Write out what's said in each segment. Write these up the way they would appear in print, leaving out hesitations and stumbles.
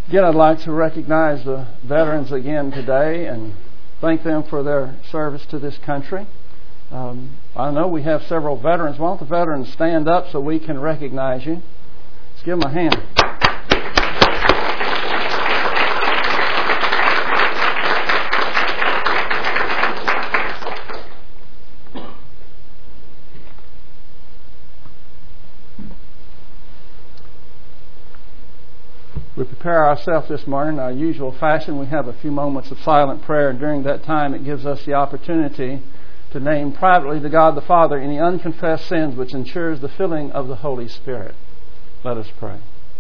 Again, I'd like to recognize the veterans again today and thank them for their service to this country. I know we have several veterans. Why don't the veterans stand up so we can recognize you? Let's give them a hand. We prepare ourselves this morning in our usual fashion. We have a few moments of silent prayer, and during that time it gives us the opportunity to name privately to God the Father any unconfessed sins, which ensures the filling of the Holy Spirit. Let us pray.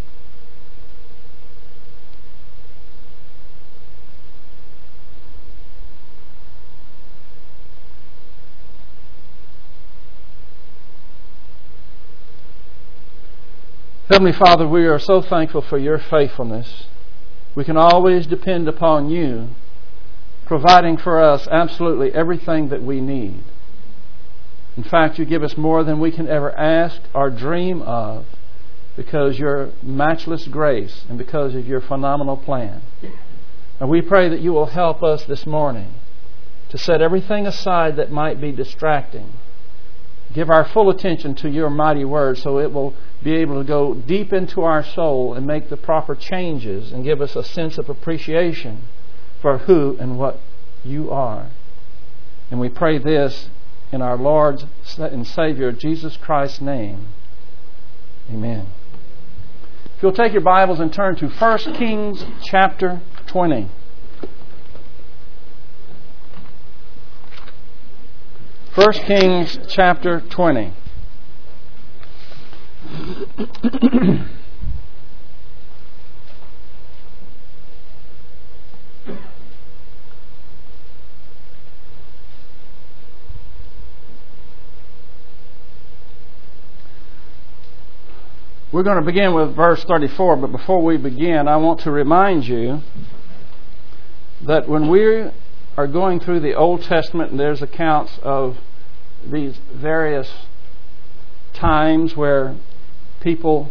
Heavenly Father, we are so thankful for your faithfulness. We can always depend upon you, providing for us absolutely everything that we need. In fact, you give us more than we can ever ask or dream of because your matchless grace and because of your phenomenal plan. And we pray that you will help us this morning to set everything aside that might be distracting. Give our full attention to your mighty word so it will be able to go deep into our soul and make the proper changes and give us a sense of appreciation for who and what you are. And we pray this in our Lord and Savior Jesus Christ's name. Amen. If you'll take your Bibles and turn to 1 Kings chapter 20. 1 Kings chapter 20. We're going to begin with verse 34, but before we begin, I want to remind you that when we are going through the Old Testament and there's accounts of these various times where people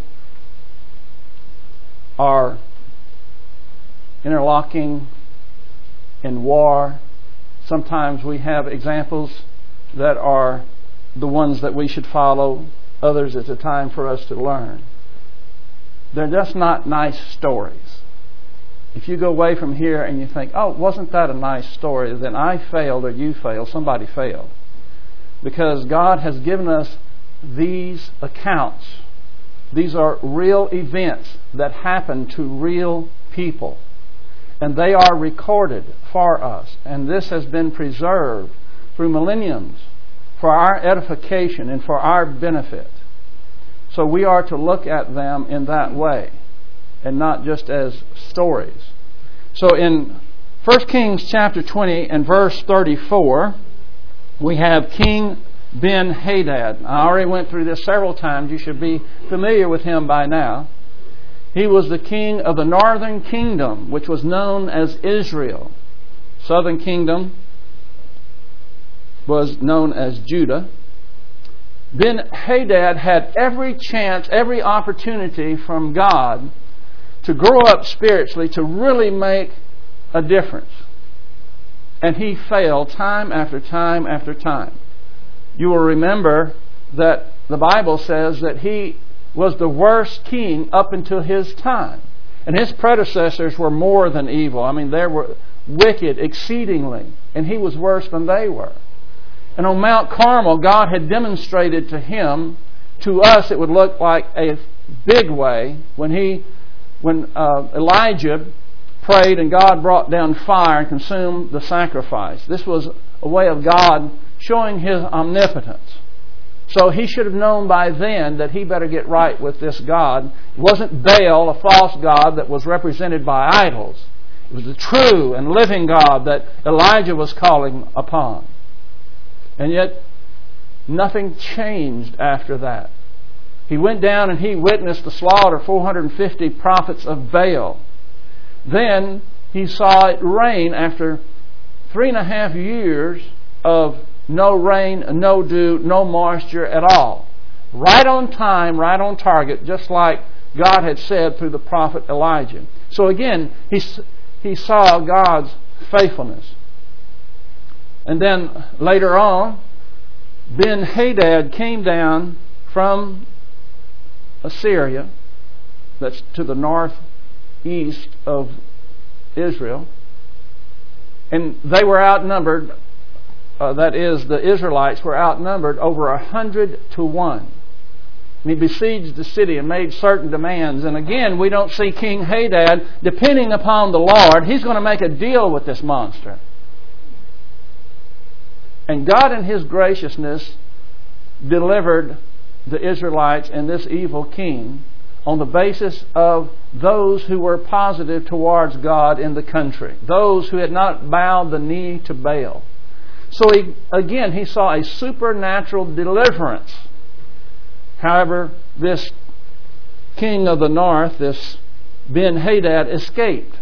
are interlocking in war. Sometimes we have examples that are the ones that we should follow. Others, it's a time for us to learn. They're just not nice stories. If you go away from here and you think, oh, wasn't that a nice story? Then I failed or you failed. Somebody failed. Because God has given us these accounts. These are real events that happen to real people. And they are recorded for us. And this has been preserved through millenniums for our edification and for our benefit. So we are to look at them in that way and not just as stories. So in 1 Kings chapter 20 and verse 34, we have King Ben-Hadad. I already went through this several times. You should be familiar with him by now. He was the king of the northern kingdom, which was known as Israel. Southern kingdom was known as Judah. Ben-Hadad had every chance, every opportunity from God to grow up spiritually, to really make a difference. And he failed time after time after time. You will remember that the Bible says that he was the worst king up until his time. And his predecessors were more than evil. I mean, they were wicked exceedingly. And he was worse than they were. And on Mount Carmel, God had demonstrated to him, to us it would look like a big way, when Elijah prayed and God brought down fire and consumed the sacrifice. This was a way of God showing His omnipotence. So he should have known by then that he better get right with this God. It wasn't Baal, a false god that was represented by idols. It was the true and living God that Elijah was calling upon. And yet, nothing changed after that. He went down and he witnessed the slaughter of 450 prophets of Baal. Then he saw it rain after 3.5 years of no rain, no dew, no moisture at all. Right on time, right on target, just like God had said through the prophet Elijah. So again, he saw God's faithfulness. And then later on, Ben-Hadad came down from Assyria, that's to the northeast of Israel, and they were outnumbered, that is, the Israelites were outnumbered over 100 to 1. And he besieged the city and made certain demands. And again, we don't see King Hadad depending upon the Lord. He's going to make a deal with this monster. And God in His graciousness delivered the Israelites and this evil king on the basis of those who were positive towards God in the country. Those who had not bowed the knee to Baal. So he saw a supernatural deliverance. However, this king of the north, this Ben-Hadad, escaped.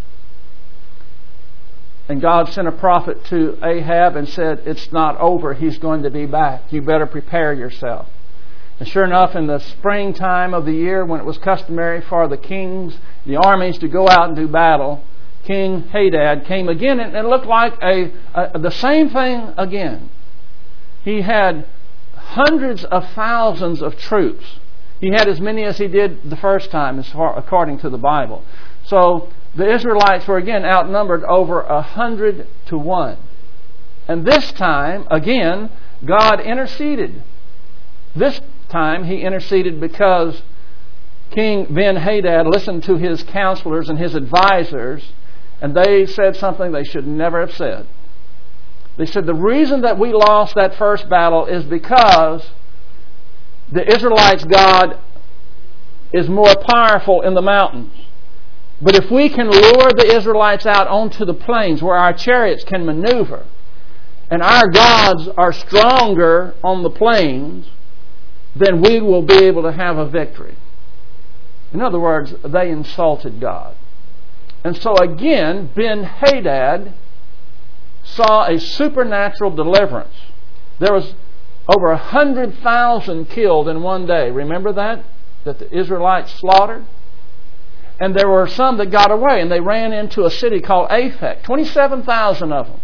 And God sent a prophet to Ahab and said, it's not over. He's going to be back. You better prepare yourself. And sure enough, in the springtime of the year, when it was customary for the kings, the armies to go out and do battle, King Hadad came again, and it looked like the same thing again. He had hundreds of thousands of troops. He had as many as he did the first time, according to the Bible. So the Israelites were again outnumbered over 100 to 1. And this time, again, God interceded. This time He interceded because King Ben-Hadad listened to his counselors and his advisors, and they said something they should never have said. They said, the reason that we lost that first battle is because the Israelites' God is more powerful in the mountains. But if we can lure the Israelites out onto the plains where our chariots can maneuver, and our gods are stronger on the plains, then we will be able to have a victory. In other words, they insulted God. And so again, Ben-Hadad saw a supernatural deliverance. There was over 100,000 killed in one day. Remember that the Israelites slaughtered? And there were some that got away, and they ran into a city called Aphek. 27,000 of them.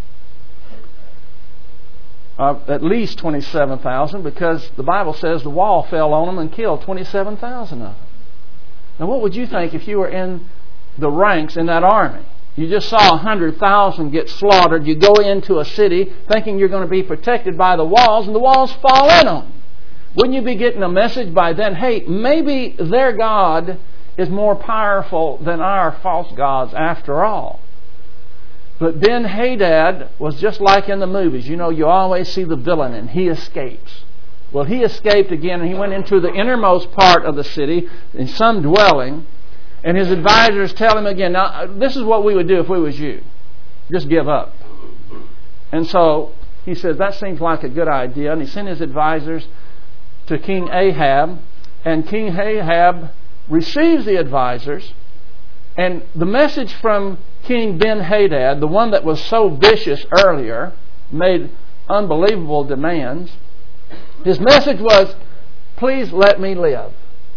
At least 27,000, because the Bible says the wall fell on them and killed 27,000 of them. Now what would you think if you were in the ranks in that army? You just saw 100,000 get slaughtered. You go into a city thinking you're going to be protected by the walls, and the walls fall in on you. Wouldn't you be getting a message by then, hey, maybe their God is more powerful than our false gods after all? But Ben-Hadad was just like in the movies. You know, you always see the villain and he escapes. Well, he escaped again, and he went into the innermost part of the city in some dwelling, and his advisors tell him again, now, this is what we would do if we was you. Just give up. And so he says, that seems like a good idea. And he sent his advisors to King Ahab, and King Ahab receives the advisors, and the message from King Ben-Hadad, the one that was so vicious earlier, made unbelievable demands. His message was, please let me live.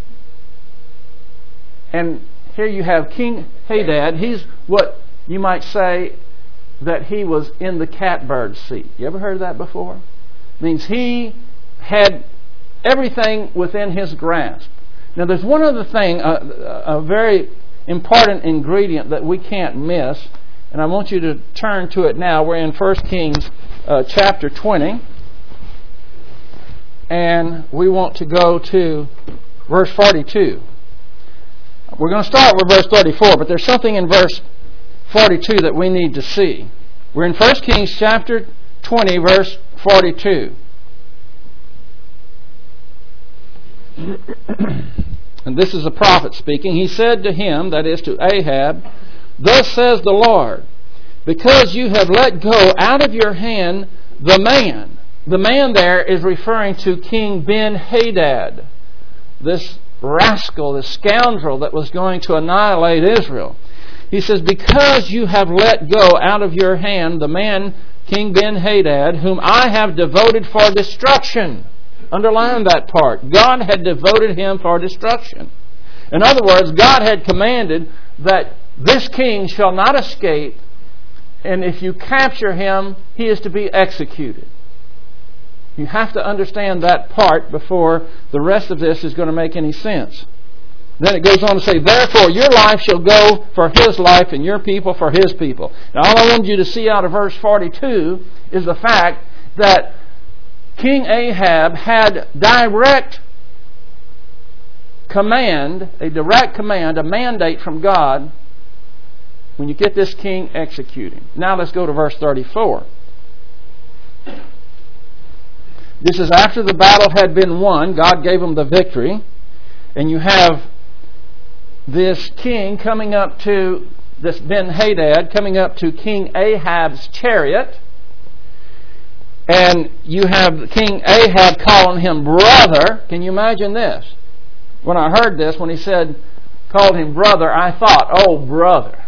And here you have King Hadad. He's what you might say that he was in the catbird seat. You ever heard of that before? It means he had everything within his grasp. Now there's one other thing, a very important ingredient that we can't miss, and I want you to turn to it now. We're in 1 Kings chapter 20, and we want to go to verse 42. We're going to start with verse 34, but there's something in verse 42 that we need to see. We're in 1 Kings chapter 20, verse 42. And this is a prophet speaking. He said to him, that is to Ahab, thus says the Lord, because you have let go out of your hand the man. The man there is referring to King Ben-Hadad, this rascal, this scoundrel that was going to annihilate Israel. He says, because you have let go out of your hand the man, King Ben-Hadad, whom I have devoted for destruction. Underline that part. God had devoted him for destruction. In other words, God had commanded that this king shall not escape, and if you capture him, he is to be executed. You have to understand that part before the rest of this is going to make any sense. Then it goes on to say, therefore your life shall go for his life, and your people for his people. Now all I want you to see out of verse 42 is the fact that King Ahab had direct command, a mandate from God. When you get this king, execute him. Now let's go to verse 34. This is after the battle had been won. God gave them the victory. And you have this king coming up to, this Ben-Hadad coming up to King Ahab's chariot. And you have King Ahab calling him brother. Can you imagine this? When I heard this, when he called him brother, I thought, oh, brother.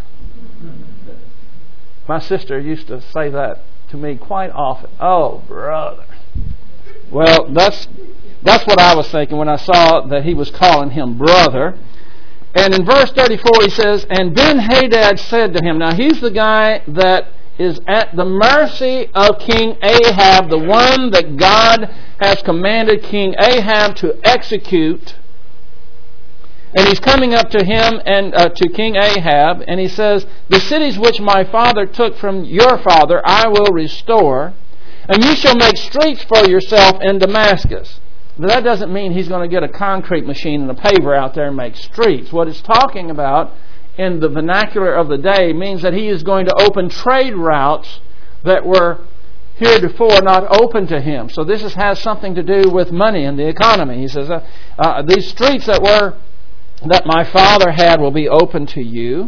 My sister used to say that to me quite often. Oh, brother. Well, that's what I was thinking when I saw that he was calling him brother. And in verse 34 he says, and Ben-Hadad said to him, now he's the guy that is at the mercy of King Ahab, the one that God has commanded King Ahab to execute. And he's coming up to him and to King Ahab, and he says, the cities which my father took from your father I will restore, and you shall make streets for yourself in Damascus. Now, that doesn't mean he's going to get a concrete machine and a paver out there and make streets. What it's talking about in the vernacular of the day means that he is going to open trade routes that were heretofore not open to him. So this has something to do with money and the economy. He says, these streets that my father had will be open to you.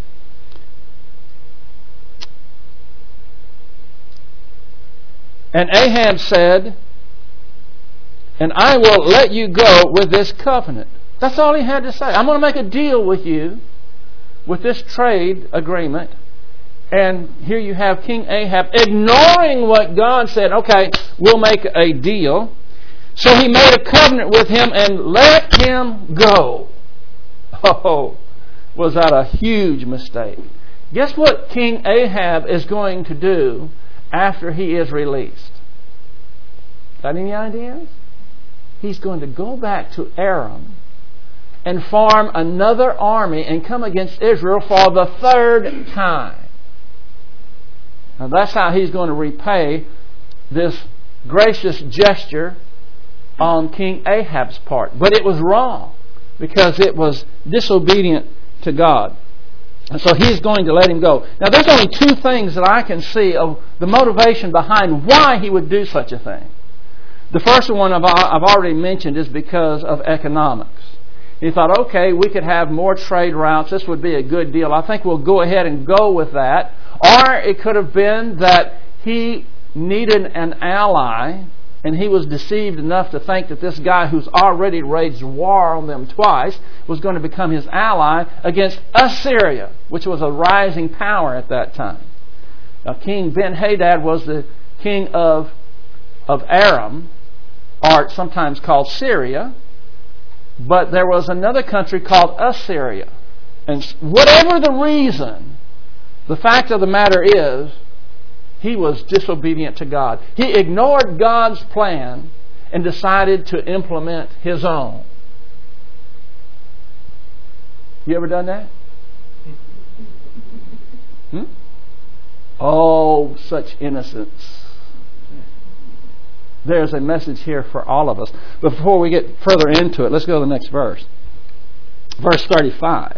And Ahab said, and I will let you go with this covenant. That's all he had to say. I'm going to make a deal with you with this trade agreement. And here you have King Ahab ignoring what God said. Okay, we'll make a deal. So he made a covenant with him and let him go. Oh, was that a huge mistake. Guess what King Ahab is going to do after he is released? Got any ideas? He's going to go back to Aram and form another army and come against Israel for the third time. Now that's how he's going to repay this gracious gesture on King Ahab's part. But it was wrong because it was disobedient to God. And so he's going to let him go. Now there's only two things that I can see of the motivation behind why he would do such a thing. The first one I've already mentioned is because of economics. He thought, okay, we could have more trade routes. This would be a good deal. I think we'll go ahead and go with that. Or it could have been that he needed an ally, and he was deceived enough to think that this guy who's already waged war on them twice was going to become his ally against Assyria, which was a rising power at that time. Now, King Ben-Hadad was the king of Aram, or sometimes called Syria, but there was another country called Assyria. And whatever the reason, the fact of the matter is, he was disobedient to God. He ignored God's plan and decided to implement his own. You ever done that? Oh, such innocence. There's a message here for all of us. Before we get further into it, let's go to the next verse. Verse 35.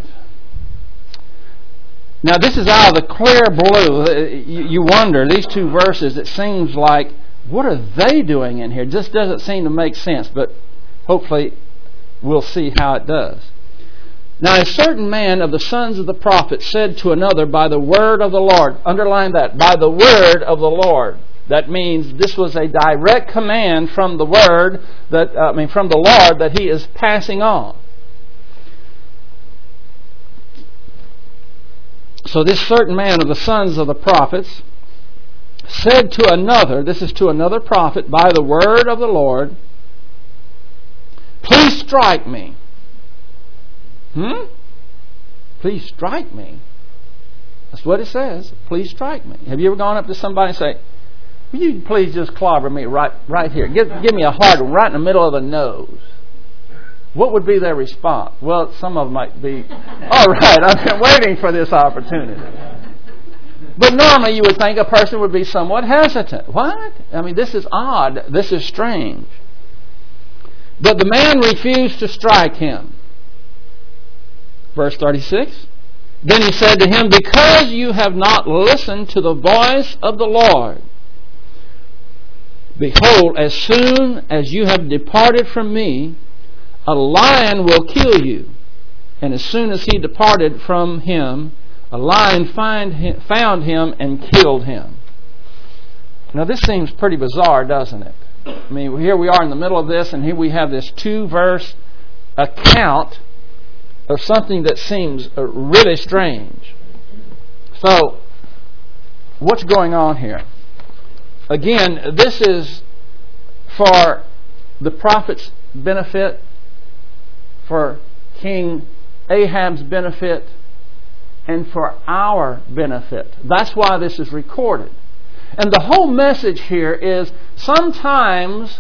Now this is out of the clear blue. You wonder, these two verses, it seems like, what are they doing in here? This doesn't seem to make sense, but hopefully we'll see how it does. Now a certain man of the sons of the prophets said to another by the word of the Lord. Underline that, by the word of the Lord. That means this was a direct command from the word from the Lord that he is passing on. So this certain man of the sons of the prophets said to another, this is to another prophet, by the word of the Lord, please strike me. Please strike me. That's what it says. Please strike me. Have you ever gone up to somebody and say, will you please just clobber me right here? Give me a hard one right in the middle of the nose. What would be their response? Well, some of them might be, all right, I've been waiting for this opportunity. But normally you would think a person would be somewhat hesitant. What? I mean, this is odd. This is strange. But the man refused to strike him. Verse 36. Then he said to him, because you have not listened to the voice of the Lord, behold, as soon as you have departed from me, a lion will kill you. And as soon as he departed from him, a lion found him and killed him. Now this seems pretty bizarre, doesn't it? I mean, here we are in the middle of this, and here we have this 2-verse account of something that seems really strange. So, what's going on here? Again, this is for the prophet's benefit, for King Ahab's benefit, and for our benefit. That's why this is recorded. And the whole message here is sometimes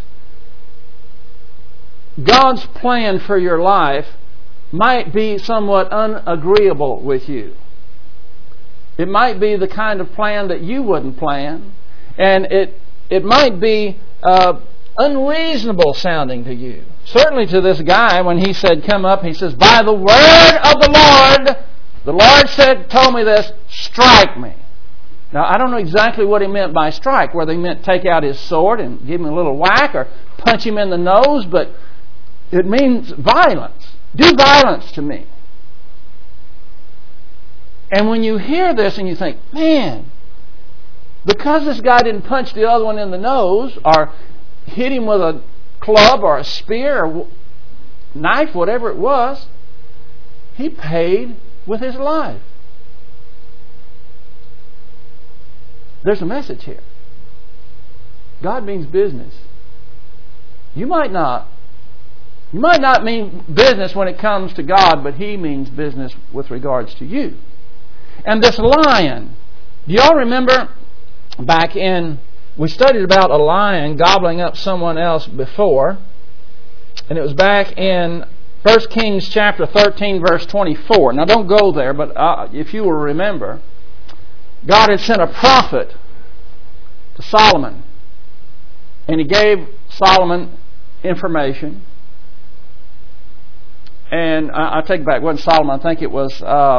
God's plan for your life might be somewhat unagreeable with you. It might be the kind of plan that you wouldn't plan. And it might be unreasonable sounding to you. Certainly to this guy, when he said, come up, he says, by the word of the Lord told me this, strike me. Now, I don't know exactly what he meant by strike, whether he meant take out his sword and give him a little whack or punch him in the nose, but it means violence. Do violence to me. And when you hear this and you think, man, because this guy didn't punch the other one in the nose or hit him with a club or a spear or knife, whatever it was, he paid with his life. There's a message here. God means business. You might not mean business when it comes to God, but He means business with regards to you. And this lion, do y'all remember we studied about a lion gobbling up someone else before, and it was back in 1 Kings chapter 13, verse 24. Now don't go there, but if you will remember, God had sent a prophet to Solomon, and He gave Solomon information. And I take it back, it wasn't Solomon, I think it was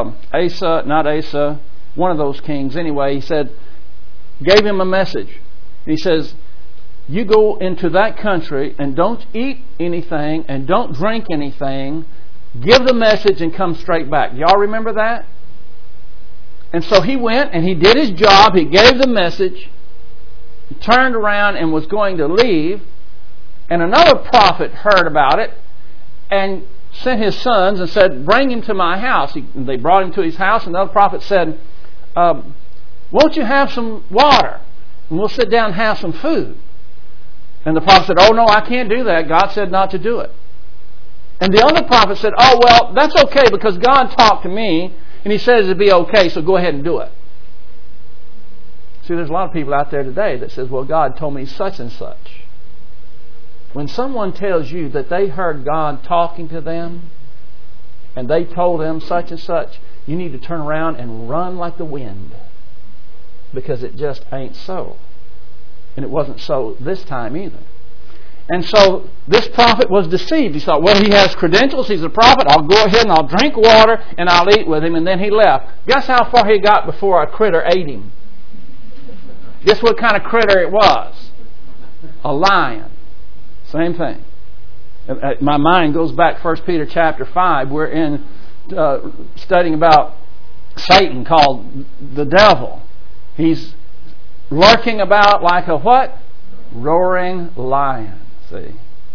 Asa, one of those kings. Anyway, he said, gave him a message. And he says, you go into that country and don't eat anything and don't drink anything. Give the message and come straight back. Y'all remember that? And so he went and he did his job. He gave the message. He turned around and was going to leave. And another prophet heard about it and sent his sons and said, bring him to my house. They brought him to his house, and another prophet said, won't you have some water? And we'll sit down and have some food. And the prophet said, oh no, I can't do that. God said not to do it. And the other prophet said, oh well, that's okay because God talked to me and He says it'd be okay, so go ahead and do it. See, there's a lot of people out there today that says, well, God told me such and such. When someone tells you that they heard God talking to them and they told them such and such, you need to turn around and run like the wind, because it just ain't so. And it wasn't so this time either. And so this prophet was deceived. He thought, well, he has credentials, he's a prophet, I'll go ahead and I'll drink water and I'll eat with him. And then he left. Guess how far he got before a critter ate him? Guess what kind of critter it was? A lion. Same thing. My mind goes back 1 Peter chapter 5. We're in studying about Satan, called the devil. He's lurking about like a what? Roaring lion. See?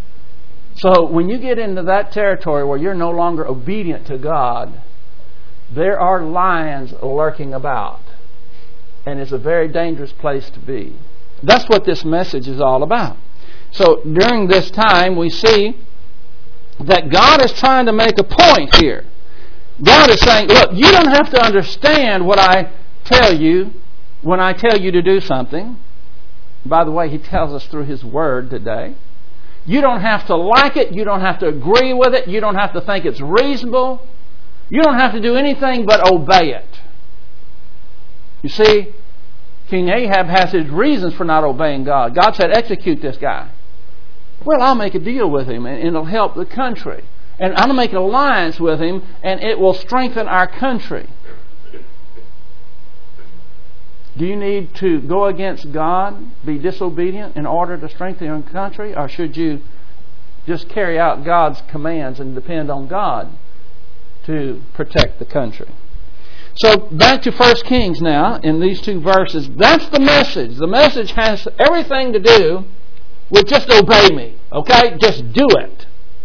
So when you get into that territory where you're no longer obedient to God, there are lions lurking about. And it's a very dangerous place to be. That's what this message is all about. So during this time we see that God is trying to make a point here. God is saying, look, you don't have to understand what I tell you when I tell you to do something. By the way, He tells us through His Word today. You don't have to like it. You don't have to agree with it. You don't have to think it's reasonable. You don't have to do anything but obey it. You see, King Ahab has his reasons for not obeying God. God said, execute this guy. Well, I'll make a deal with him and it'll help the country. And I'm going to make an alliance with him and it will strengthen our country. Do you need to go against God, be disobedient in order to strengthen your country? Or should you just carry out God's commands and depend on God to protect the country? So back to 1 Kings now in these two verses. That's the message. The message has everything to do with just obey me. Okay? Just do it.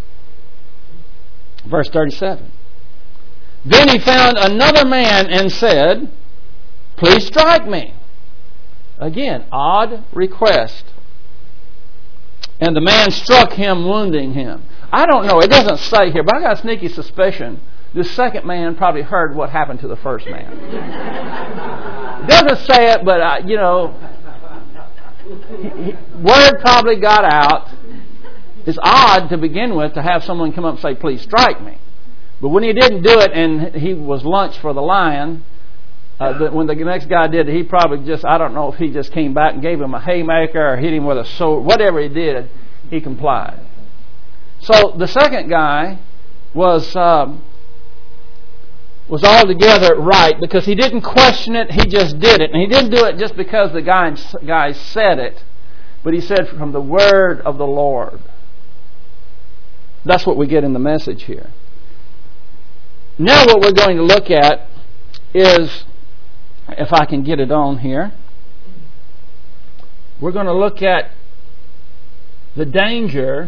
Verse 37. Then he found another man and said, please strike me. Again, odd request. And the man struck him, wounding him. I don't know. It doesn't say here, but I got a sneaky suspicion this second man probably heard what happened to the first man. It doesn't say it, but, word probably got out. It's odd to begin with to have someone come up and say, please strike me. But when he didn't do it and he was lunch for the lion, when the next guy did it, he probably just, I don't know if he just came back and gave him a haymaker or hit him with a sword. Whatever he did, he complied. So the second guy was altogether right because he didn't question it, he just did it. And he didn't do it just because the guy said it, but he said from the word of the Lord. That's what we get in the message here. Now what we're going to look at is, if I can get it on here, we're going to look at the danger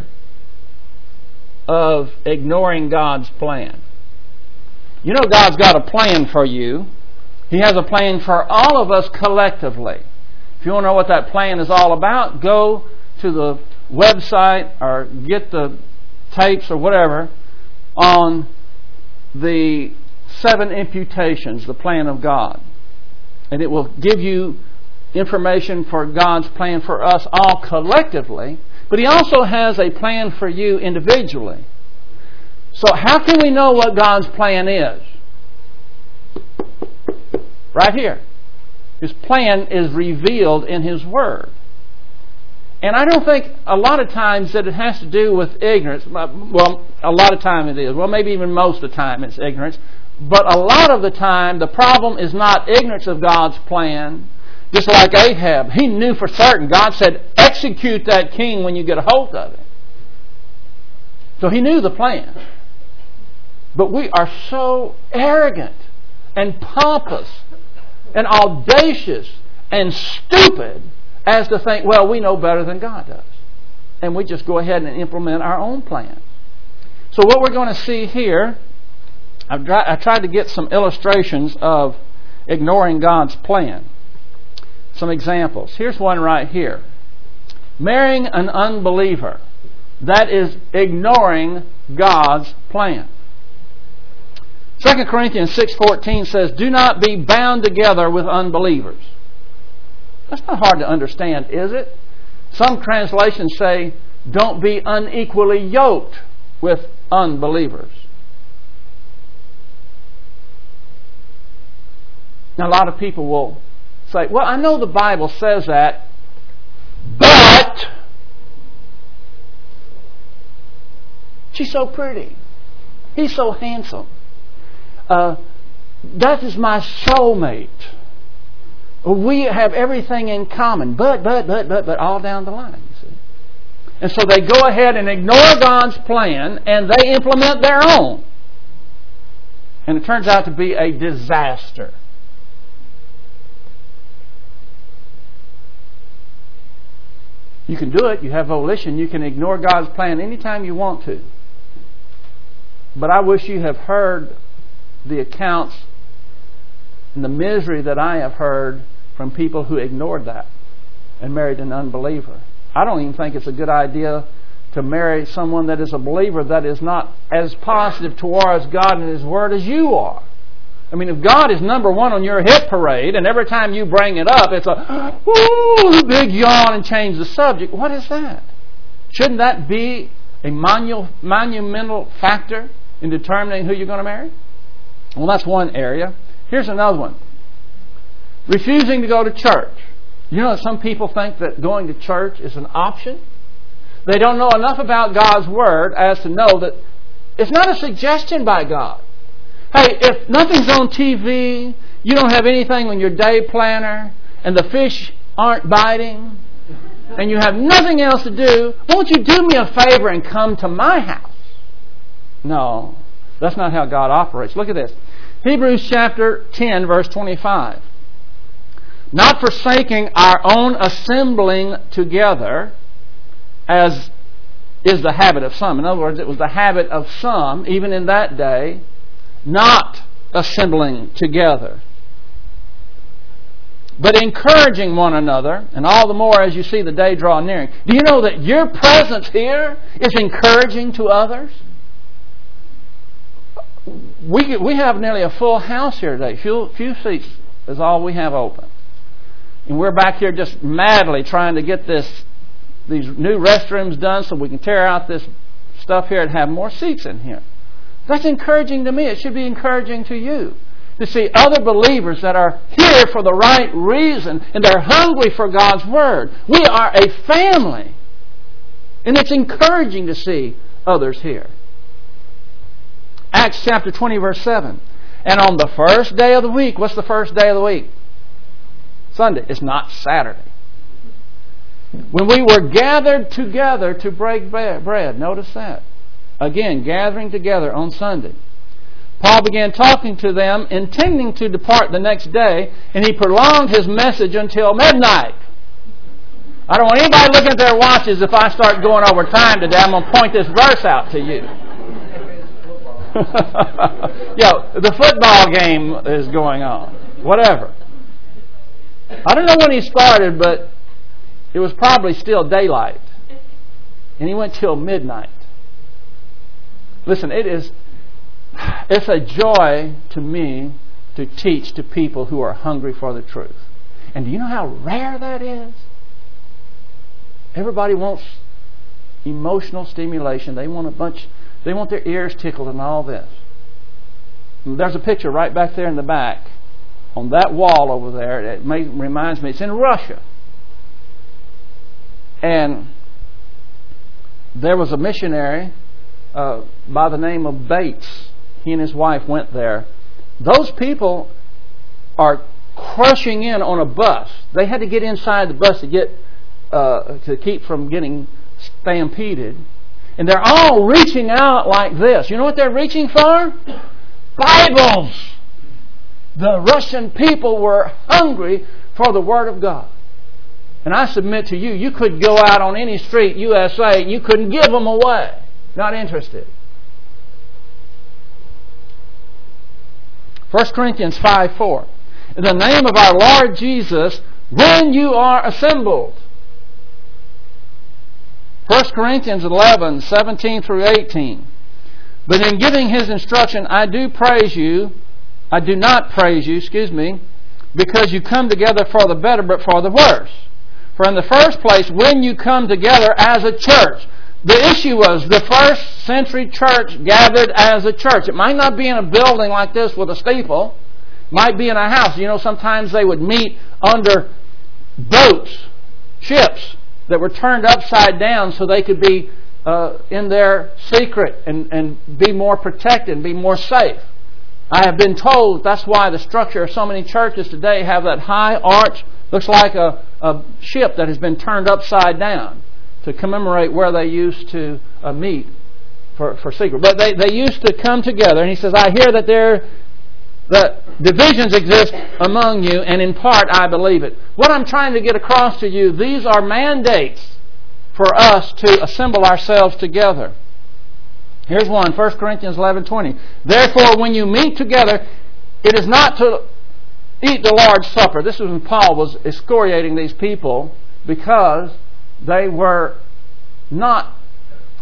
of ignoring God's plan. You know God's got a plan for you. He has a plan for all of us collectively. If you want to know what that plan is all about, go to the website or get the tapes or whatever on the 7 imputations, the plan of God. And it will give you information for God's plan for us all collectively. But He also has a plan for you individually. So how can we know what God's plan is? Right here. His plan is revealed in His Word. And I don't think a lot of times that it has to do with ignorance. Well, a lot of time it is. Well, maybe even most of the time it's ignorance. But a lot of the time the problem is not ignorance of God's plan. Just like Ahab. He knew for certain. God said, execute that king when you get a hold of him. So he knew the plan. But we are so arrogant and pompous and audacious and stupid as to think, well, we know better than God does. And we just go ahead and implement our own plan. So what we're going to see here, I tried to get some illustrations of ignoring God's plan. Some examples. Here's one right here. Marrying an unbeliever. That is ignoring God's plan. 2 Corinthians 6:14 says, do not be bound together with unbelievers. That's not hard to understand, is it? Some translations say, don't be unequally yoked with unbelievers. Now, a lot of people will say, well, I know the Bible says that, but she's so pretty. He's so handsome. That is my soulmate. We have everything in common, but all down the line, you see. And so they go ahead and ignore God's plan and they implement their own. And it turns out to be a disaster. You can do it. You have volition. You can ignore God's plan anytime you want to. But I wish you have heard the accounts and the misery that I have heard from people who ignored that and married an unbeliever. I don't even think it's a good idea to marry someone that is a believer that is not as positive towards God and His Word as you are. I mean, if God is number one on your hit parade, and every time you bring it up, it's a big yawn and change the subject, what is that? Shouldn't that be a monumental factor in determining who you're going to marry? Well, that's one area. Here's another one. Refusing to go to church. You know, some people think that going to church is an option. They don't know enough about God's Word as to know that it's not a suggestion by God. Hey, if nothing's on TV, you don't have anything on your day planner, and the fish aren't biting, and you have nothing else to do, won't you do me a favor and come to my house? No, that's not how God operates. Look at this. Hebrews chapter 10, verse 25. Not forsaking our own assembling together, as is the habit of some. In other words, it was the habit of some, even in that day, not assembling together, but encouraging one another, and all the more as you see the day draw nearing. Do you know that your presence here is encouraging to others? We have nearly a full house here today. Few seats is all we have open. And we're back here just madly trying to get these new restrooms done so we can tear out this stuff here and have more seats in here. That's encouraging to me. It should be encouraging to you to see other believers that are here for the right reason and they're hungry for God's Word. We are a family. And it's encouraging to see others here. Acts chapter 20, verse 7. And on the first day of the week, what's the first day of the week? Sunday. It's not Saturday. When we were gathered together to break bread, notice that. Again, gathering together on Sunday. Paul began talking to them, intending to depart the next day, and he prolonged his message until midnight. I don't want anybody looking at their watches if I start going over time today. I'm going to point this verse out to you. The football game is going on. Whatever. I don't know when he started, but it was probably still daylight. And he went till midnight. Listen, it's a joy to me to teach to people who are hungry for the truth. And do you know how rare that is? Everybody wants emotional stimulation. They want their ears tickled and all this. And there's a picture right back there in the back on that wall over there. It reminds me, it's in Russia. And there was a missionary by the name of Bates. He and his wife went there. Those people are crushing in on a bus. They had to get inside the bus to keep from getting stampeded. And they're all reaching out like this. You know what they're reaching for? Bibles. The Russian people were hungry for the Word of God. And I submit to you, you could go out on any street, USA, and you couldn't give them away. Not interested. 1 Corinthians 5:4. In the name of our Lord Jesus, when you are assembled. 1 Corinthians 11:17 through 18. But in giving his instruction, I do not praise you, because you come together for the better, but for the worse. For in the first place, when you come together as a church, the issue was the first century church gathered as a church. It might not be in a building like this with a steeple. It might be in a house. You know, sometimes they would meet under boats, ships that were turned upside down so they could be in their secret and be more protected and be more safe. I have been told that's why the structure of so many churches today have that high arch, looks like a ship that has been turned upside down, to commemorate where they used to meet for secret. But they used to come together, and he says, I hear that divisions exist among you, and in part I believe it. What I'm trying to get across to you, these are mandates for us to assemble ourselves together. Here's one, 1 Corinthians 11:20. Therefore, when you meet together, it is not to eat the Lord's Supper. This is when Paul was excoriating these people because they were not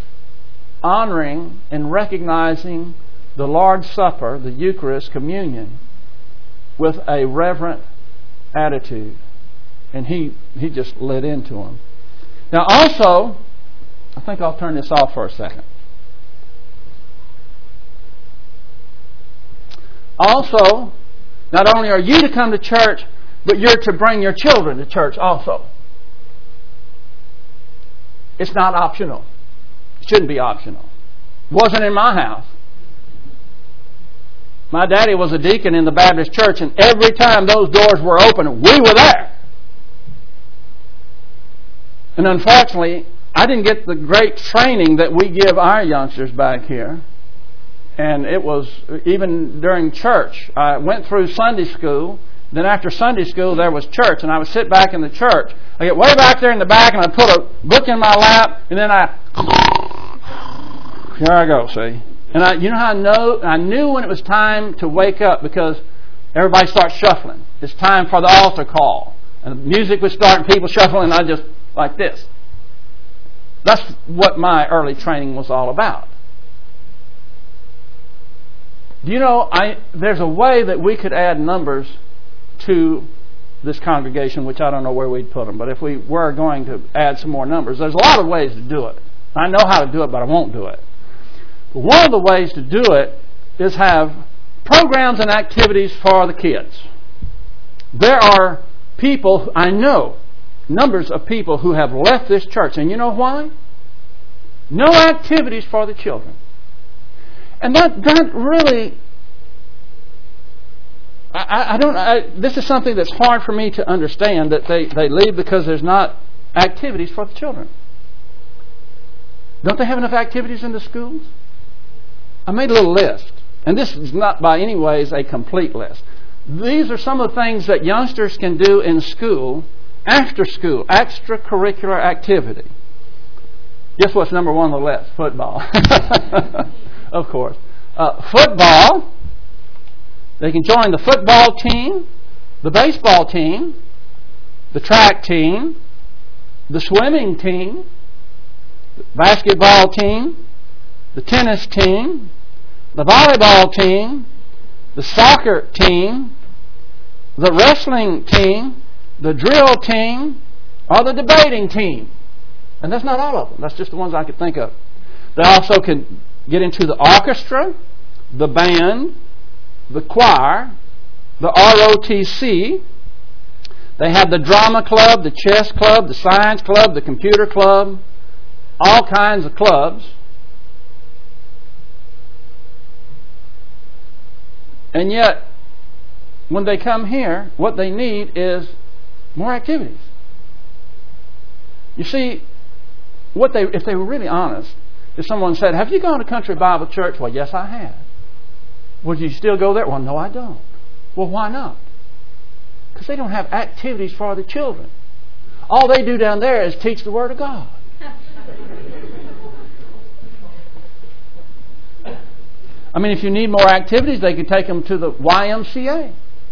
honoring and recognizing the Lord's Supper, the Eucharist, communion, with a reverent attitude. And he just lit into them. Now also, I think I'll turn this off for a second. Also, not only are you to come to church, but you're to bring your children to church also. It's not optional. It shouldn't be optional. It wasn't in my house. My daddy was a deacon in the Baptist church, and every time those doors were open, we were there. And unfortunately, I didn't get the great training that we give our youngsters back here. And it was, even during church, I went through Sunday school. Then after Sunday school, there was church, and I would sit back in the church. I get way back there in the back, and I put a book in my lap, and then here I go, see? And you know how I knew when it was time to wake up, because everybody starts shuffling. It's time for the altar call. And the music would start, and people shuffling, and I just, like this. That's what my early training was all about. Do you know, there's a way that we could add numbers to this congregation, which I don't know where we'd put them, but if we were going to add some more numbers, there's a lot of ways to do it. I know how to do it, but I won't do it. But one of the ways to do it is have programs and activities for the kids. There are people, I know, numbers of people who have left this church, and you know why? No activities for the children. And that really, this is something that's hard for me to understand, that they leave because there's not activities for the children. Don't they have enough activities in the schools? I made a little list, and this is not by any ways a complete list. These are some of the things that youngsters can do in school, after school, extracurricular activity. Guess what's number one on the list? Football. Of course. Football. They can join the football team, the baseball team, the track team, the swimming team, the basketball team, the tennis team, the volleyball team, the soccer team, the wrestling team, the drill team, or the debating team. And that's not all of them. That's just the ones I could think of. They also can get into the orchestra, the band, the choir, the ROTC. They have the drama club, the chess club, the science club, the computer club, all kinds of clubs. And yet, when they come here, what they need is more activities. You see, if they were really honest, if someone said, "Have you gone to Country Bible Church?" Well, yes, I have. Would you still go there? Well, no, I don't. Well, why not? Because they don't have activities for the children. All they do down there is teach the Word of God. I mean, if you need more activities, they could take them to the YMCA.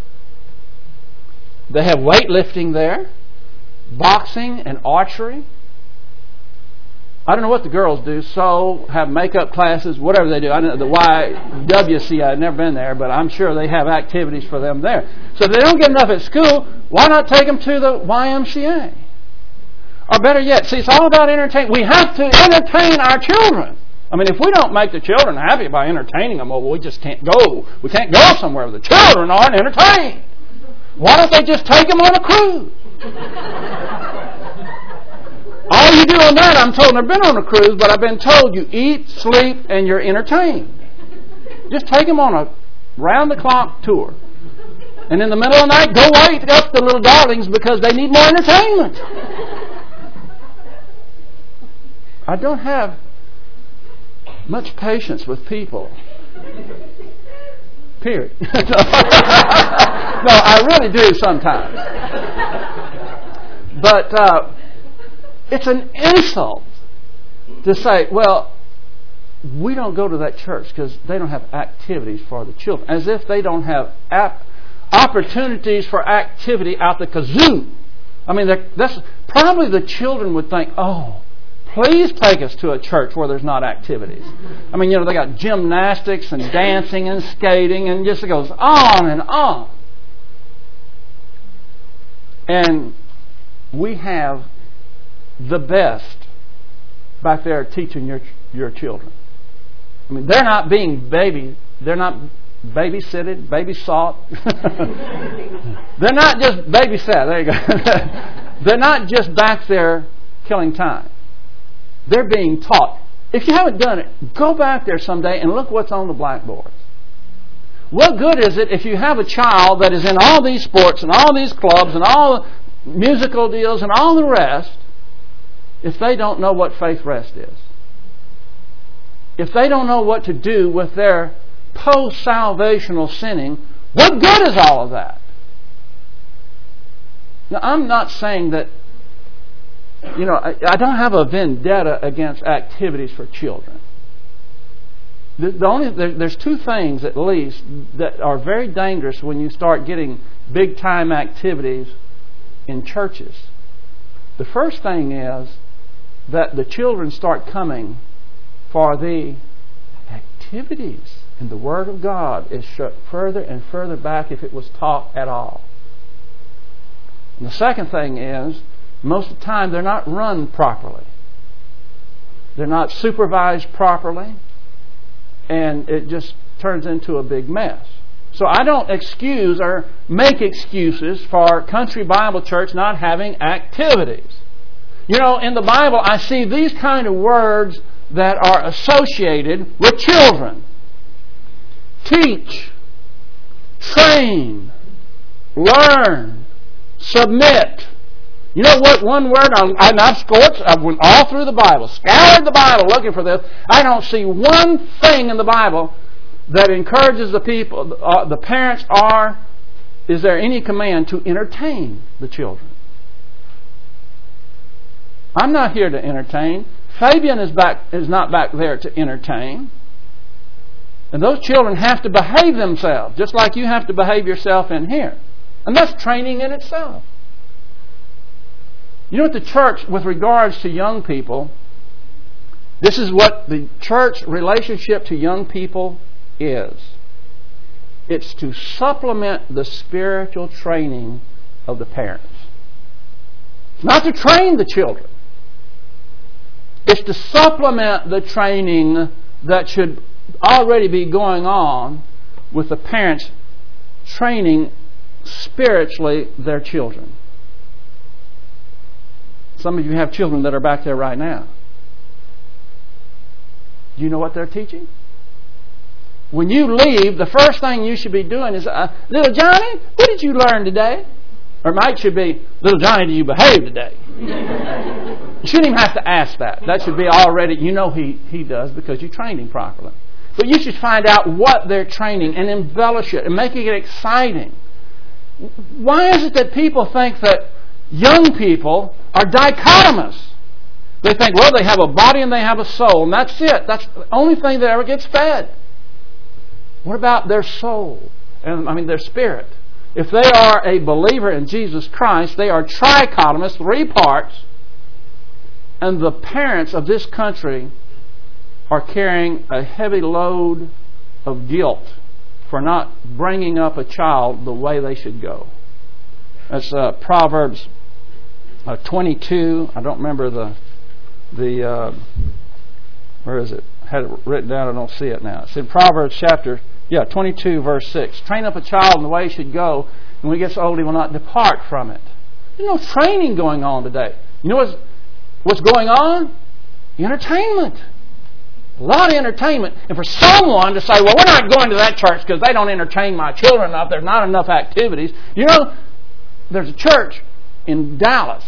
They have weightlifting there, boxing and archery. I don't know what the girls do. So have makeup classes, whatever they do. I don't know the YWCA. I've never been there, but I'm sure they have activities for them there. So if they don't get enough at school, why not take them to the YMCA? Or better yet, see, it's all about entertainment. We have to entertain our children. I mean, if we don't make the children happy by entertaining them, well, we just can't go. We can't go somewhere where the children aren't entertained. Why don't they just take them on a cruise? All you do on that, I'm told, I've been on a cruise, but I've been told you eat, sleep, and you're entertained. Just take them on a round-the-clock tour. And in the middle of the night, go wake up the little darlings because they need more entertainment. I don't have much patience with people. Period. No, I really do sometimes. But it's an insult to say, well, we don't go to that church because they don't have activities for the children. As if they don't have opportunities for activity out the kazoo. I mean, that's probably the children would think, oh, please take us to a church where there's not activities. I mean, they got gymnastics and dancing and skating and just it goes on and on. And we have the best back there teaching your children. I mean, they're not being they're not babysitted, babysought. They're not just babysat. There you go. They're not just back there killing time. They're being taught. If you haven't done it, go back there someday and look what's on the blackboards. What good is it if you have a child that is in all these sports and all these clubs and all musical deals and all the rest if they don't know what faith rest is? If they don't know what to do with their post-salvational sinning, what good is all of that? Now, I'm not saying that, I don't have a vendetta against activities for children. There's two things at least that are very dangerous when you start getting big-time activities in churches. The first thing is that the children start coming for the activities. And the Word of God is shut further and further back if it was taught at all. And the second thing is, most of the time they're not run properly. They're not supervised properly. And it just turns into a big mess. So I don't excuse or make excuses for Country Bible Church not having activities. In the Bible I see these kind of words that are associated with children. Teach, train, learn, submit. You know what one word, I've scored, I went all through the Bible, scoured the Bible looking for this. I don't see one thing in the Bible that encourages the people, the parents is there any command to entertain the children? I'm not here to entertain. Fabian is not back there to entertain. And those children have to behave themselves, just like you have to behave yourself in here. And that's training in itself. At the church, with regards to young people, this is what the church relationship to young people is. It's to supplement the spiritual training of the parents. Not to train the children. It's to supplement the training that should already be going on with the parents training spiritually their children. Some of you have children that are back there right now. Do you know what they're teaching? When you leave, the first thing you should be doing is, little Johnny, what did you learn today? Or it might should be, little Johnny, did you behave today? You shouldn't even have to ask that. That should be already, he does because you trained him properly. But you should find out what they're training and embellish it and making it exciting. Why is it that people think that young people are dichotomous? They think, well, they have a body and they have a soul, and that's it. That's the only thing that ever gets fed. What about their soul? Their spirit. If they are a believer in Jesus Christ, they are trichotomous, 3 parts, and the parents of this country are carrying a heavy load of guilt for not bringing up a child the way they should go. That's Proverbs 22. I don't remember the where is it? I had it written down. I don't see it now. It's in Proverbs chapter 22, verse 6. Train up a child in the way he should go, and when he gets old, he will not depart from it. There's no training going on today. You know what's going on? Entertainment. A lot of entertainment. And for someone to say, well, we're not going to that church because they don't entertain my children enough. There's not enough activities. There's a church in Dallas.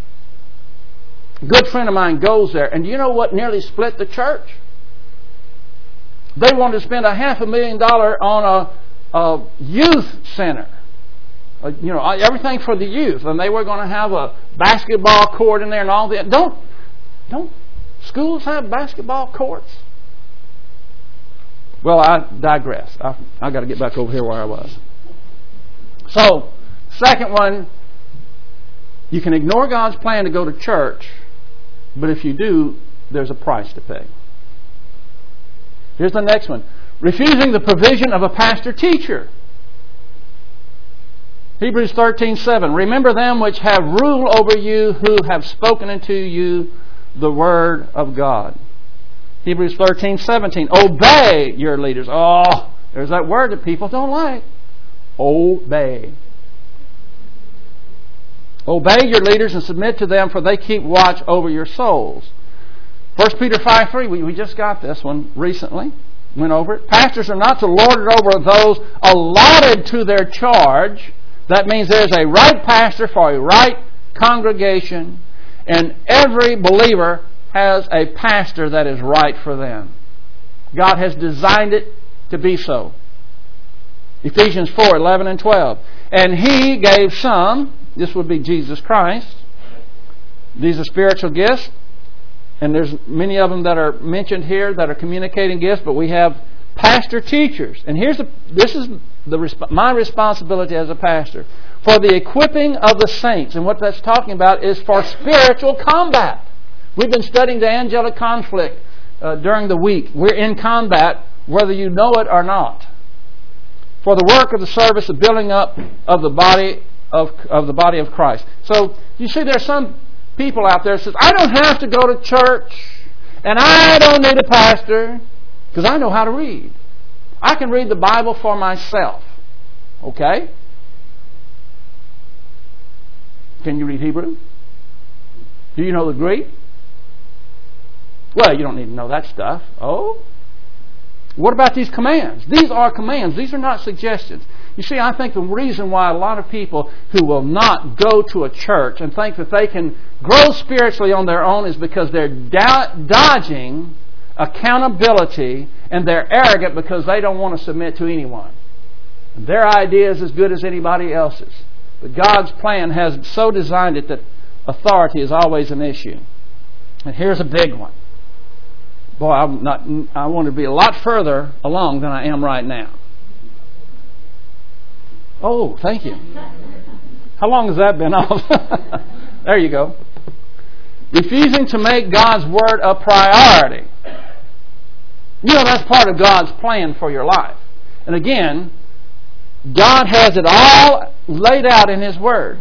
A good friend of mine goes there. And do you know what nearly split the church? They wanted to spend $500,000 on a youth center. Everything for the youth. And they were going to have a basketball court in there and all that. Don't schools have basketball courts? Well, I digress. I got to get back over here where I was. So, second one, you can ignore God's plan to go to church, But if you do, there's a price to pay. Here's the next one. Refusing the provision of a pastor-teacher. Hebrews 13:7. Remember them which have rule over you, who have spoken unto you the word of God. Hebrews 13:17. Obey your leaders. Oh, there's that word that people don't like. Obey. Obey your leaders and submit to them, for they keep watch over your souls. 1 Peter 5:3. We just got this one recently. Went over it. Pastors are not to lord it over those allotted to their charge. That means there's a right pastor for a right congregation, and every believer has a pastor that is right for them. God has designed it to be so. Ephesians 4:11 and 12. And He gave some, this would be Jesus Christ. These are spiritual gifts, and there's many of them that are mentioned here that are communicating gifts, but we have pastor teachers. And this is my responsibility as a pastor. For the equipping of the saints. And what that's talking about is for spiritual combat. We've been studying the angelic conflict during the week. We're in combat whether you know it or not. For the work of the service of building up of the body of Christ. So you see there's some people out there that says, I don't have to go to church and I don't need a pastor because I know how to read. I can read the Bible for myself. Okay? Can you read Hebrew? Do you know the Greek? Well, you don't need to know that stuff. Oh? What about these commands? These are commands. These are not suggestions. You see, I think the reason why a lot of people who will not go to a church and think that they can grow spiritually on their own is because they're dodging accountability, and they're arrogant because they don't want to submit to anyone. And their idea is as good as anybody else's. But God's plan has so designed it that authority is always an issue. And here's a big one. Boy, I want to be a lot further along than I am right now. Oh, thank you. How long has that been off? There you go. Refusing to make God's Word a priority. You know, that's part of God's plan for your life. And again, God has it all laid out in His Word.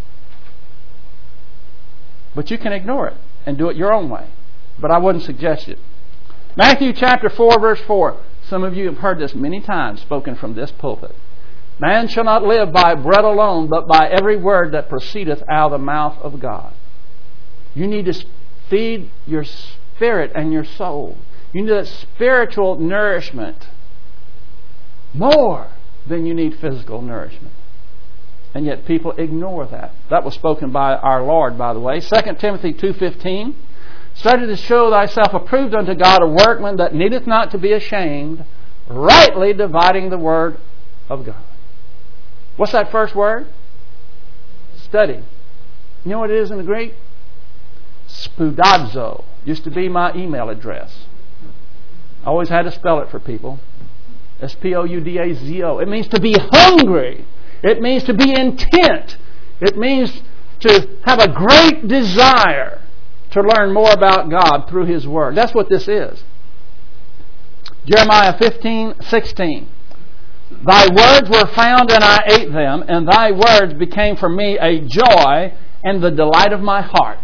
But you can ignore it and do it your own way. But I wouldn't suggest it. Matthew chapter 4, verse 4. Some of you have heard this many times spoken from this pulpit. Man shall not live by bread alone, but by every word that proceedeth out of the mouth of God. You need to feed your spirit and your soul. You need that spiritual nourishment more than you need physical nourishment. And yet people ignore that. That was spoken by our Lord, by the way. 2 Timothy 2:15. Study to show thyself approved unto God, a workman that needeth not to be ashamed, rightly dividing the word of God. What's that first word? Study. You know what it is in the Greek? Spoudazo. Used to be my email address. I always had to spell it for people. S-P-O-U-D-A-Z-O. It means to be hungry. It means to be intent. It means to have a great desire to learn more about God through His Word. That's what this is. Jeremiah 15:16. Thy words were found and I ate them, and thy words became for me a joy and the delight of my heart.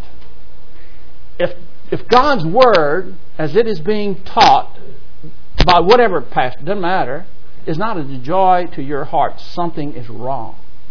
If God's Word, as it is being taught by whatever pastor, doesn't matter, is not a joy to your heart, something is wrong.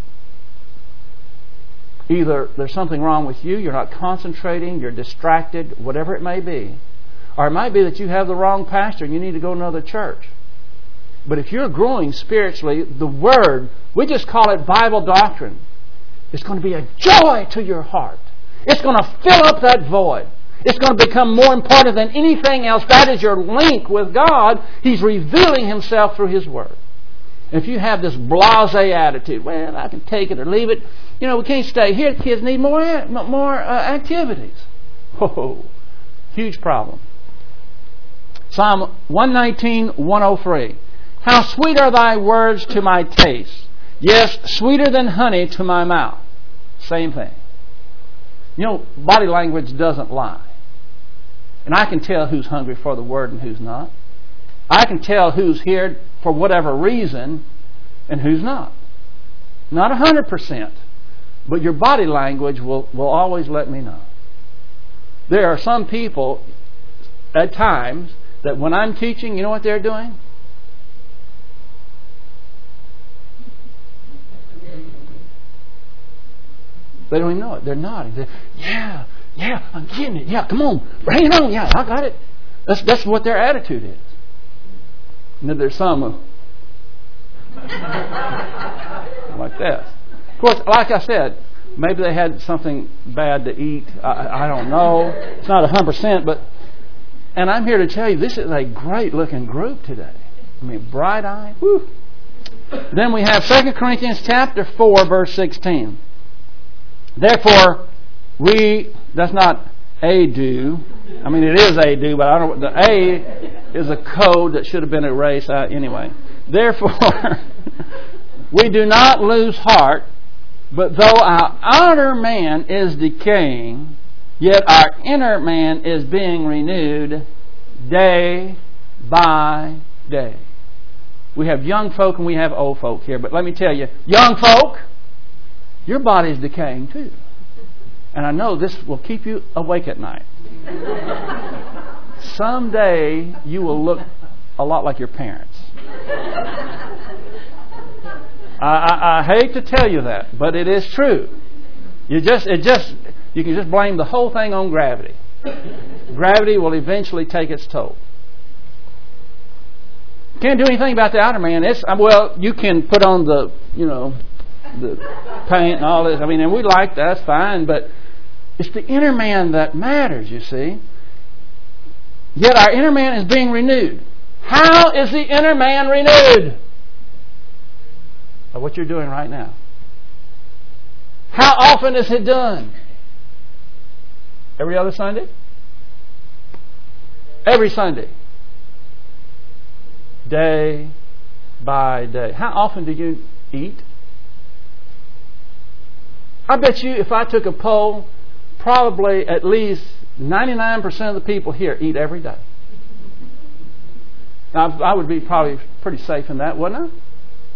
Either there's something wrong with you, you're not concentrating, you're distracted, whatever it may be. Or it might be that you have the wrong pastor and you need to go to another church. But if you're growing spiritually, the Word, we just call it Bible doctrine. It's going to be a joy to your heart. It's going to fill up that void. It's going to become more important than anything else. That is your link with God. He's revealing Himself through His Word. If you have this blasé attitude, well, I can take it or leave it. You know, we can't stay here. The kids need more activities. Oh, huge problem. Psalm 119:103. How sweet are thy words to my taste. Yes, sweeter than honey to my mouth. Same thing. You know, body language doesn't lie. And I can tell who's hungry for the Word and who's not. I can tell who's here for whatever reason and who's not. Not 100%, but your body language will always let me know. There are some people at times that when I'm teaching, you know what they're doing? They don't even know it. They're nodding. Yeah, I'm getting it. Yeah, come on, bring it on. Yeah, I got it. That's what their attitude is. And then there's some like that. Of course, like I said, maybe they had something bad to eat. I don't know. It's not 100%, but and I'm here to tell you, this is a great looking group today. I mean, bright-eyed. Woo. Then we have 2 Corinthians chapter 4, verse 16. Therefore, that's not a do. I mean, it is a do, but I don't. The A is a code that should have been erased. Anyway, therefore, we do not lose heart, but though our outer man is decaying, yet our inner man is being renewed day by day. We have young folk and we have old folk here, but let me tell you, young folk, your body is decaying too. And I know this will keep you awake at night. Someday you will look a lot like your parents. I hate to tell you that, but it is true. You can just blame the whole thing on gravity. Gravity will eventually take its toll. Can't do anything about the outer man. You can put on the paint and all this. I mean, and we like that. That's fine, but it's the inner man that matters, you see. Yet our inner man is being renewed. How is the inner man renewed? By what you're doing right now. How often is it done? Every other Sunday? Every Sunday. Day by day. How often do you eat? I bet you if I took a poll, probably at least 99% of the people here eat every day. Now, I would be probably pretty safe in that, wouldn't I?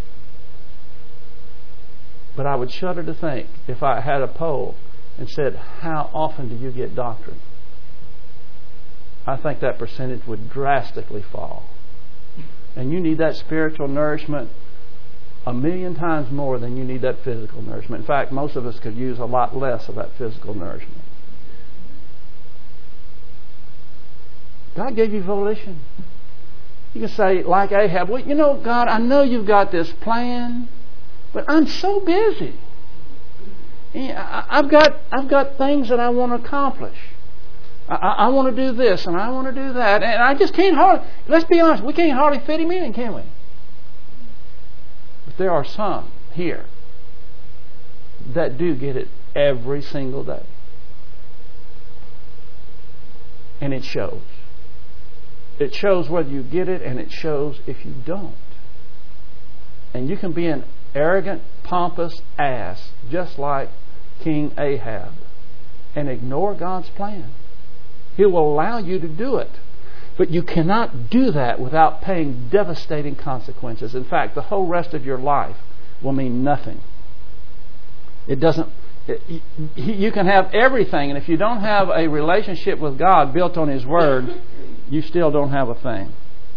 But I would shudder to think if I had a poll and said, how often do you get doctrine? I think that percentage would drastically fall. And you need that spiritual nourishment 1,000,000 times more than you need that physical nourishment. In fact, most of us could use a lot less of that physical nourishment. God gave you volition. You can say, like Ahab, well, God, I know you've got this plan, but I'm so busy. I've got things that I want to accomplish. I want to do this and I want to do that, and I just can't hardly. Let's be honest, we can't hardly fit him in, can we? But there are some here that do get it every single day. And it shows. It shows whether you get it, and it shows if you don't. And you can be an arrogant, pompous ass, just like King Ahab, and ignore God's plan. He will allow you to do it. But you cannot do that without paying devastating consequences. In fact, the whole rest of your life will mean nothing. You can have everything, and if you don't have a relationship with God built on His Word, you still don't have a thing.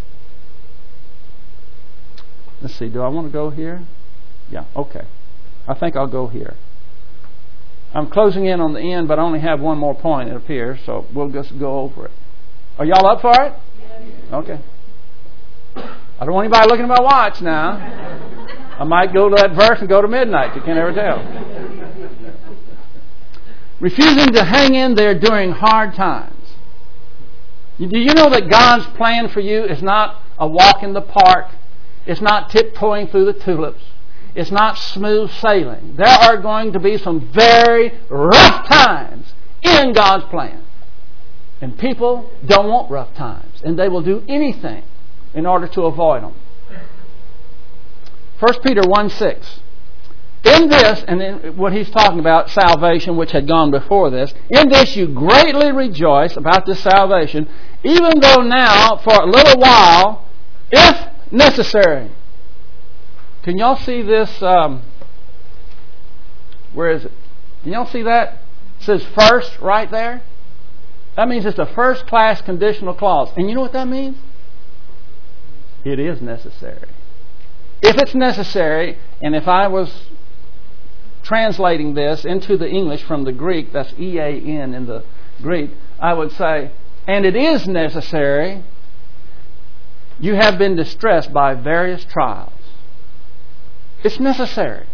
Let's see, do I want to go here? Yeah, okay. I think I'll go here. I'm closing in on the end, but I only have one more point, it appears, so we'll just go over it. Are y'all up for it? Okay. I don't want anybody looking at my watch now. I might go to that verse and go to midnight. You can't ever tell. Refusing to hang in there during hard times. Do you know that God's plan for you is not a walk in the park? It's not tiptoeing through the tulips. It's not smooth sailing. There are going to be some very rough times in God's plan. And people don't want rough times. And they will do anything in order to avoid them. 1 Peter 1:6. In this, and in what he's talking about, salvation, which had gone before this, in this you greatly rejoice about this salvation, even though now, for a little while, if necessary. Can y'all see this? Where is it? Can y'all see that? It says first right there. That means it's a first-class conditional clause. And you know what that means? It is necessary. If it's necessary, and if I was translating this into the English from the Greek, that's E-A-N in the Greek, I would say, and it is necessary, you have been distressed by various trials. It's necessary.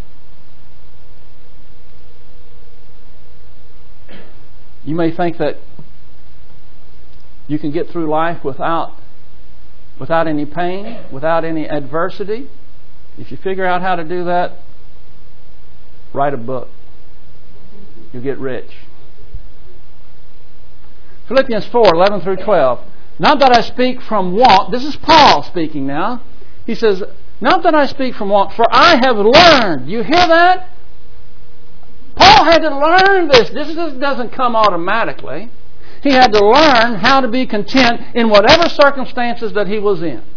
You may think that you can get through life without any pain, without any adversity. If you figure out how to do that, write a book. You'll get rich. Philippians 4:11 through 12. Not that I speak from want. This is Paul speaking now. He says, not that I speak from want, for I have learned. You hear that? Paul had to learn this. This doesn't come automatically. He had to learn how to be content in whatever circumstances that he was in.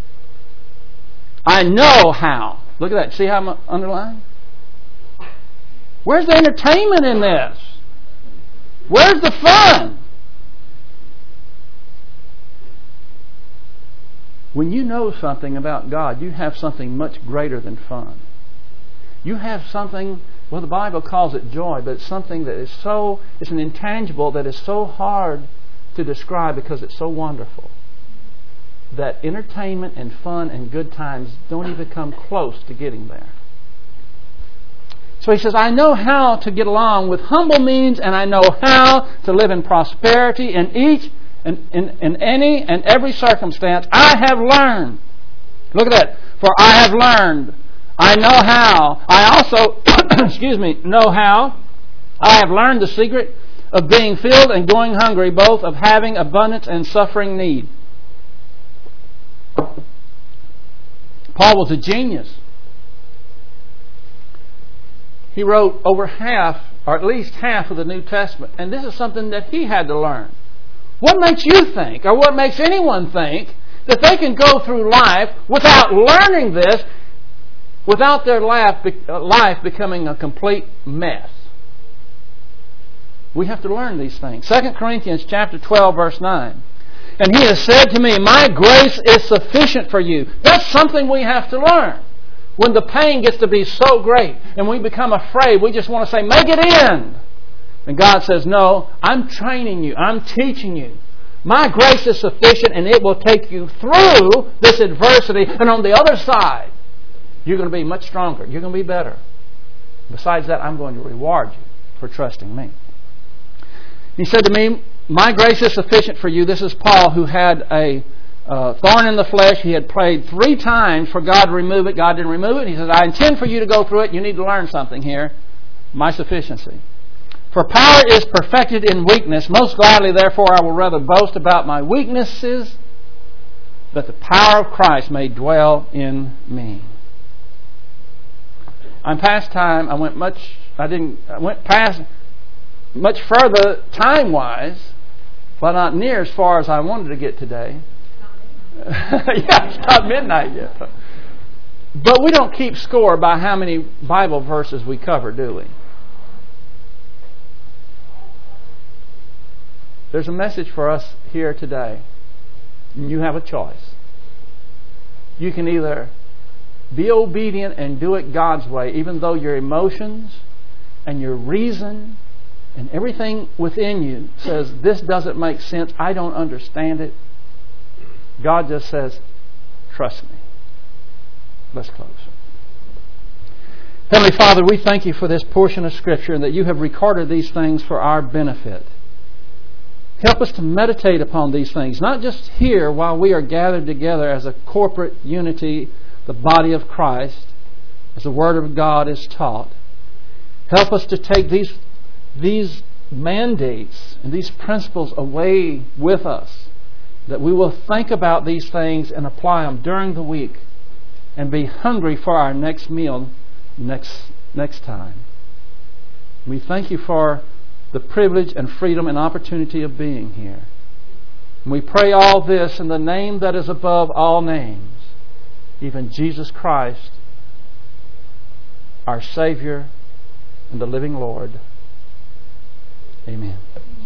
I know how. Look at that. See how I'm underlining? Where's the entertainment in this? Where's the fun? When you know something about God, you have something much greater than fun. You have something, well, the Bible calls it joy, but it's something that is it's an intangible that is so hard to describe because it's so wonderful that entertainment and fun and good times don't even come close to getting there. So he says, I know how to get along with humble means, and I know how to live in prosperity in each and in any and every circumstance. I have learned. Look at that. For I have learned. I know how. I also, know how. I have learned the secret of being filled and going hungry, both of having abundance and suffering need. Paul was a genius. He wrote over half, or at least half of the New Testament. And this is something that he had to learn. What makes you think, or what makes anyone think, that they can go through life without learning this, without their life becoming a complete mess? We have to learn these things. 2 Corinthians chapter 12, verse 9. And he has said to me, my grace is sufficient for you. That's something we have to learn. When the pain gets to be so great and we become afraid, we just want to say, make it end. And God says, no, I'm training you. I'm teaching you. My grace is sufficient and it will take you through this adversity. And on the other side, you're going to be much stronger. You're going to be better. Besides that, I'm going to reward you for trusting me. He said to me, my grace is sufficient for you. This is Paul, who had a thorn in the flesh. He had prayed 3 times for God to remove it. God didn't remove it. He said, I intend for you to go through it. You need to learn something here. My sufficiency. For power is perfected in weakness. Most gladly, therefore, I will rather boast about my weaknesses, that the power of Christ may dwell in me. I'm past time. I went past much further time-wise, but not near as far as I wanted to get today. Yeah, it's not midnight yet. But we don't keep score by how many Bible verses we cover, do we? There's a message for us here today. You have a choice. You can either be obedient and do it God's way, even though your emotions and your reason and everything within you says, this doesn't make sense, I don't understand it. God just says, trust me. Let's close. Heavenly Father, we thank you for this portion of Scripture and that you have recorded these things for our benefit. Help us to meditate upon these things, not just here while we are gathered together as a corporate unity, the body of Christ, as the Word of God is taught. Help us to take these mandates and these principles away with us, that we will think about these things and apply them during the week and be hungry for our next meal next next time. We thank you for the privilege and freedom and opportunity of being here. And we pray all this in the name that is above all names, even Jesus Christ, our Savior and the living Lord.